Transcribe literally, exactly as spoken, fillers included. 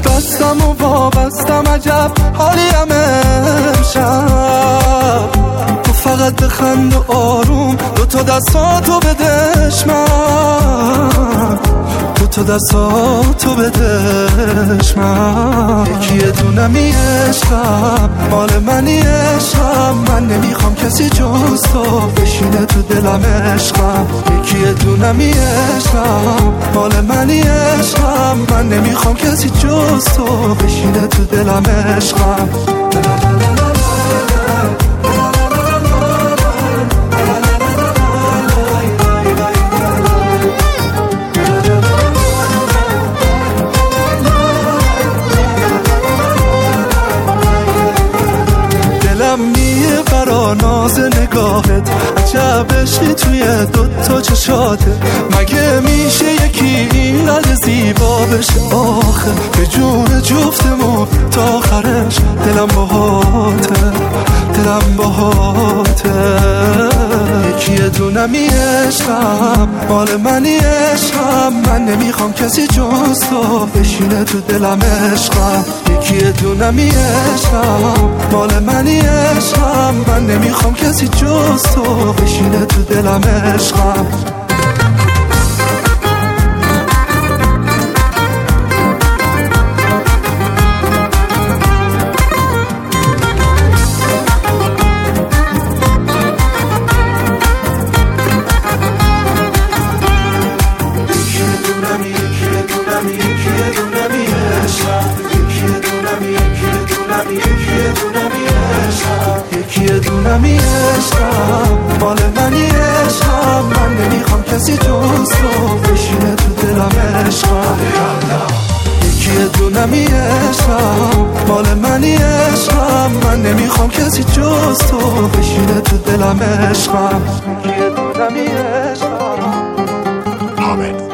بستم و وابستم عجب حالیم امشب. تو فقط بخند و آروم دو تا دستاتو بدش من، دو تا دستاتو بدش من. یکی دونمی عشقم مال منی عشقم، من نمیخوام کسی جز تو بشینه تو دلم عشقم. یکی دونمی عشقم مال منی عشقم، من نمیخوام کسی جز تو بشینه تو دلم عشقم. ناز نگاهت عجب عشقی توی دوتا چشاته. مگه میشه یکی اینقدر زیبا بشه آخه؟ به جون جفتمون تا آخرش دلم باهاته، دلم باهاته. یکی دونمی عشقم مال منی عشقم، من نمیخوام کسی جز تو بشینه تو دلم عشقم. یکی دونمی عشقم مال منی عشقم، من نمیخوام کسی جز تو بشینه تو دلم عشقم. یکی دونمی عشقم مال منی عشقم، من نمیخوام کسی جز تو بشینه تو دلم عشقم. یکی دونمی عشقم مال منی عشقم، من نمیخوام کسی جز تو بشینه تو دلم عشقم. یکی دونمی عشقم.